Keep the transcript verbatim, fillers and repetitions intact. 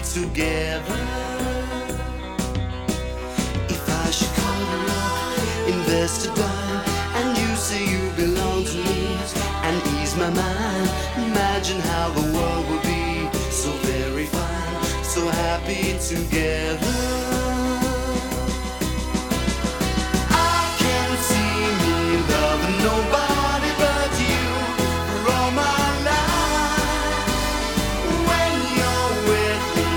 together. If I should cuddle up, invest a dime, and you say you belong to me, and ease my mind, imagine how the world would be so very fine, so happy together.